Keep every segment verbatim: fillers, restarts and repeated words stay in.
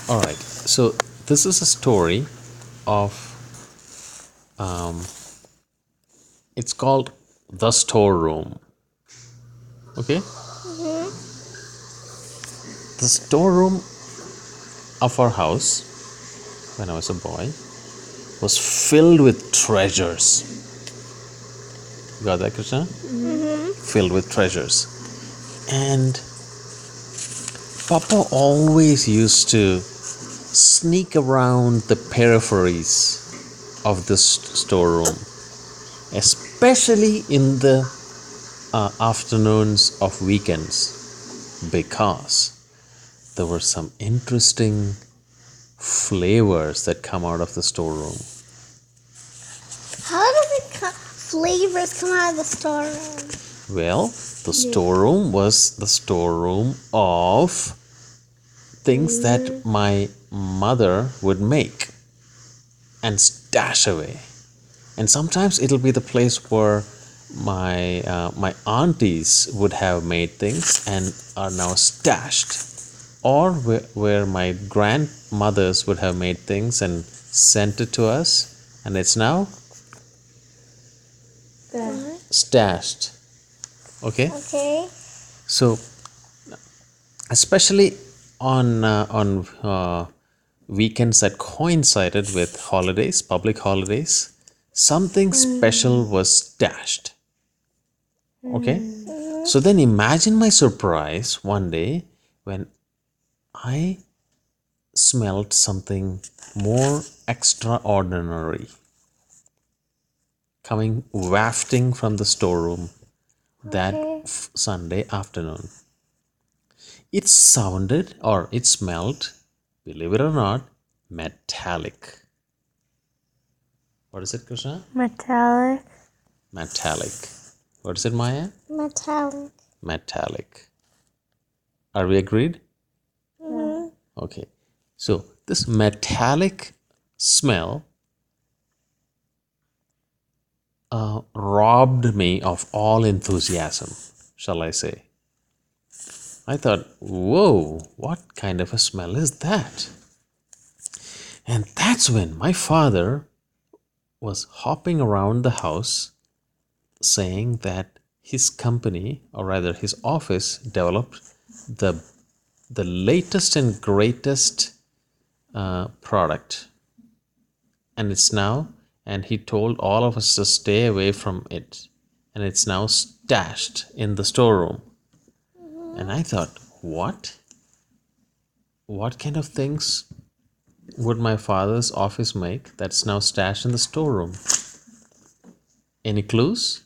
All right. So this is a story of um, it's called The Storeroom. Okay, the storeroom of our house when I was a boy was filled with treasures. You got that, Krishna? Filled with treasures, and Papa always used to sneak around the peripheries of this storeroom, especially in the uh, afternoons of weekends, because there were some interesting flavors that come out of the storeroom. How do the co- flavors come out of the storeroom? Well, the storeroom was the storeroom of things that my mother would make and stash away. And sometimes it'll be the place where my uh, my aunties would have made things and are now stashed, or where, where my grandmothers would have made things and sent it to us, and it's now What? stashed. Okay, Okay. so especially on uh, on uh, weekends that coincided with holidays, public holidays, something special was stashed. Okay, so then imagine my surprise one day when I smelled something more extraordinary coming wafting from the storeroom that Okay. f- Sunday afternoon. It sounded or it smelled, believe it or not, metallic. What is it, Krishna? Metallic. Metallic. What is it, Maya? Metallic. Metallic. Are we agreed? Mm-hmm. Okay. So this metallic smell uh, robbed me of all enthusiasm, shall I say. I thought, whoa, what kind of a smell is that? And that's when my father was hopping around the house saying that his company, or rather his office, developed the the latest and greatest uh, product, and it's now, and he told all of us to stay away from it, and it's now stashed in the storeroom. And I thought, what? What kind of things would my father's office make that's now stashed in the storeroom? Any clues?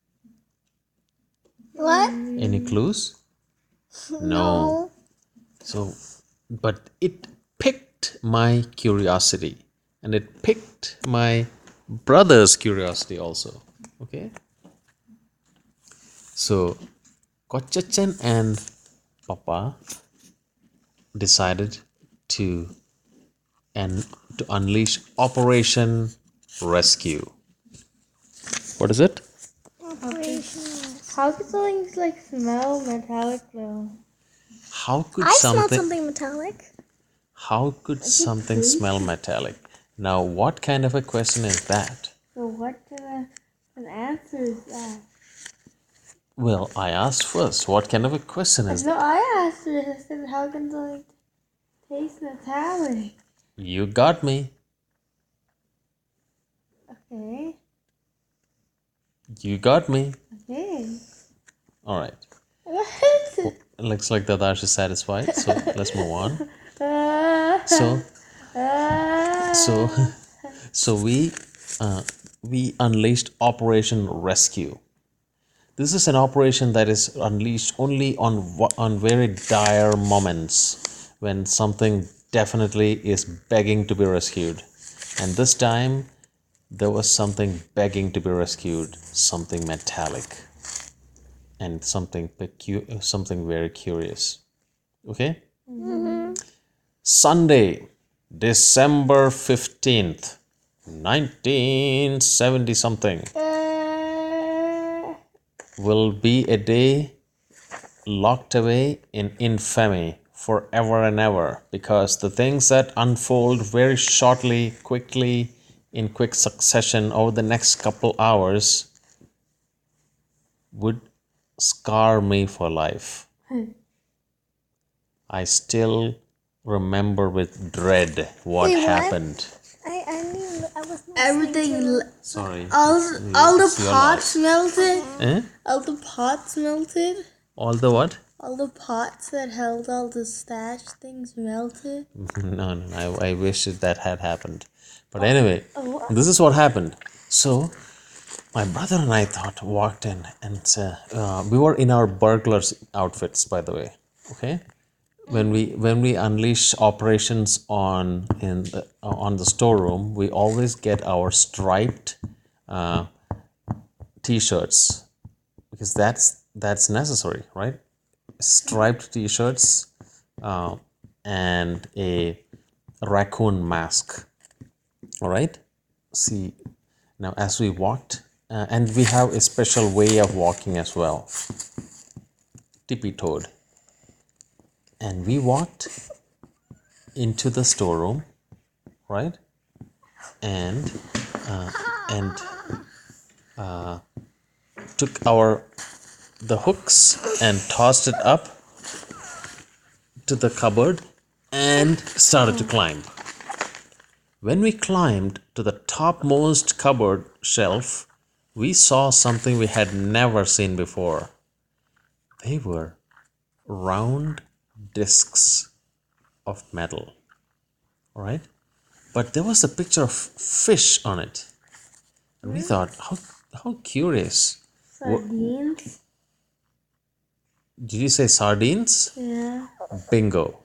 What? Any clues? No. So, but it piqued my curiosity, and it piqued my brother's curiosity also. Okay. So, Kochachan and Papa decided to and to unleash Operation Rescue. What is it? Operation. How could something like smell metallic though? How could I smelled something something metallic. how could something smell metallic? Now, what kind of a question is that? So what uh, an answer is that? Well, I asked first, what kind of a question is No, that? I asked her. I said, how can something taste metallic? You got me. Okay. You got me. Okay. All right. What? Looks like Dadash is satisfied, so let's move on. Uh, So, uh, so, so we, uh, we unleashed Operation Rescue. This is an operation that is unleashed only on on very dire moments when something definitely is begging to be rescued. And this time, there was something begging to be rescued, something metallic, and something pecu- something very curious. Okay? Sunday, December fifteenth, nineteen seventy something, uh, will be a day locked away in infamy forever and ever, because the things that unfold very shortly, quickly, in quick succession over the next couple hours would scar me for life. I still remember with dread what Wait, what? happened. I I knew I was not Everything, listening to l- Sorry. all, it's- all the it's your pots loss. melted. Eh? All the pots melted. All the what? All the pots that held all the stash things melted. No, no, I, I wish that had happened. But anyway, Oh. this is what happened. So, my brother and I thought walked in, and uh, uh, we were in our burglars outfits, by the way. Okay, when we when we unleash operations on in the, uh, on the storeroom, we always get our striped uh, t-shirts, because that's that's necessary, right? Striped t-shirts uh, and a raccoon mask. All right. See, now as we walked, uh, and we have a special way of walking as well, tippy-toed, and we walked into the storeroom, right? And uh, and uh, took our the hooks and tossed it up to the cupboard and started to climb. When we climbed to the topmost cupboard shelf, we saw something we had never seen before. They were round discs of metal, all right? But there was a picture of fish on it. And we thought, how, how curious. Sardines. Did you say sardines? Yeah. Bingo.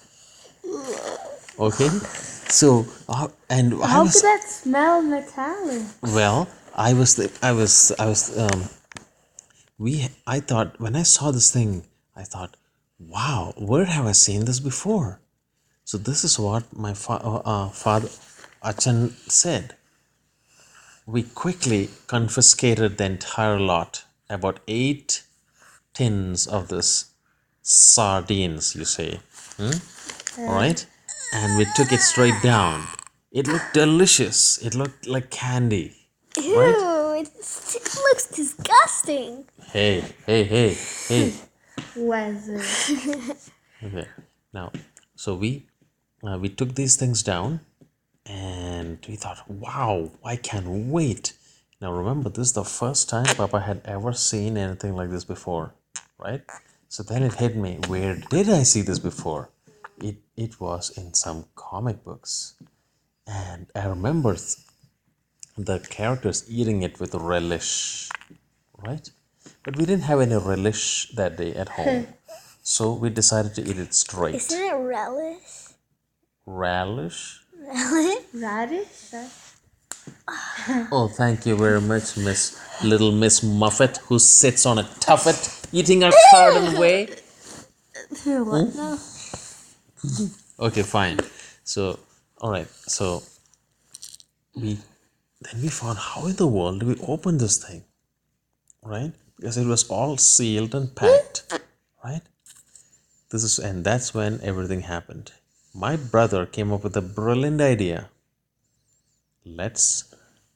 Okay. So, uh, and I How was, could that smell metallic? well, I was, the, I was, I was, um, we, I thought, when I saw this thing, I thought, wow, where have I seen this before? So this is what my fa- uh, uh, father, Achan, said. We quickly confiscated the entire lot, about eight tins of this sardines, you say. Hmm? All right? And we took it straight down. It looked delicious. It looked like candy. Ew, Right? it's, it looks disgusting. Hey, hey, hey, hey. Weather. Okay. Now, so we uh, we took these things down, and we thought, wow, I can't wait. Now remember, this is the first time Papa had ever seen anything like this before, right? So then it hit me, where did I see this before? It it was in some comic books. And I remember th- the characters eating it with relish, right? But we didn't have any relish that day at home. So we decided to eat it straight. Isn't it relish? Relish? Relish? Radish? Oh, thank you very much, Miss Little Miss Muffet, who sits on a tuffet eating her cardon way. What now? Okay, fine. So, all right. So we then we found, how in the world do we open this thing, right? Because it was all sealed and packed, right? This is and that's when everything happened. My brother came up with a brilliant idea. Let's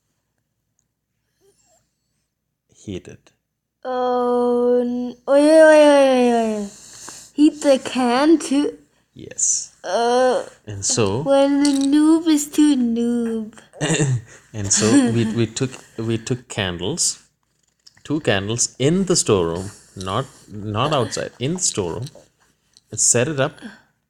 heat it. Oh, n- oh yeah, yeah, yeah, yeah, yeah. Heat the can too. Yes. Uh, And so when the noob is too noob. and so we, we took we took candles, two candles in the storeroom, not not outside, in the storeroom, and set it up.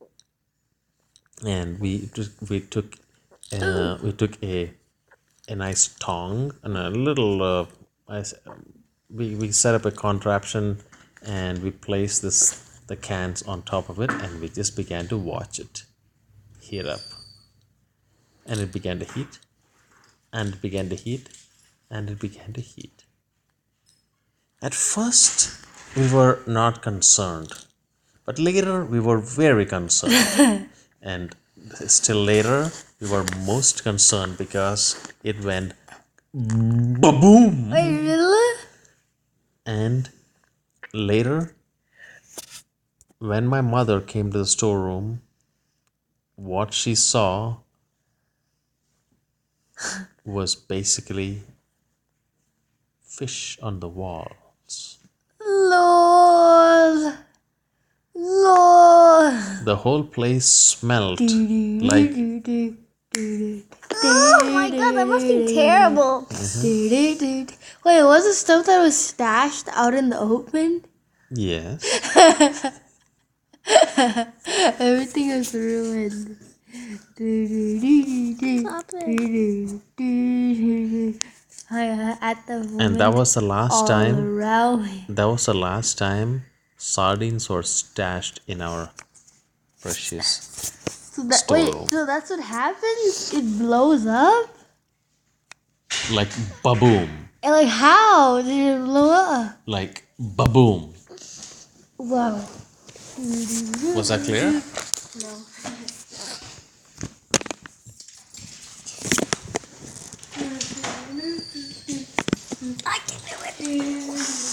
And we took we took uh, we took a a nice tong and a little uh, I s- we, we set up a contraption, and we placed this the cans on top of it, and we just began to watch it heat up. And it began to heat, and it began to heat, and it began to heat. At first, we were not concerned, but later we were very concerned. And still later, we were most concerned because it went ba-boom. Wait, Mm-hmm. really? And later, when my mother came to the storeroom, what she saw was basically fish on the walls. Lol. Lol. The whole place smelled like Oh my god, that must be terrible. Wait, was the stuff that was stashed out in the open? yes. Everything is ruined. Stop it. At the moment, And that was the last all time around me. that was the last time sardines were stashed in our precious So that, wait, storeroom. so that's what happens? It blows up? Like baboom. And like, how did it blow up? Like baboom. Wow. Was that clear? No. I can do it.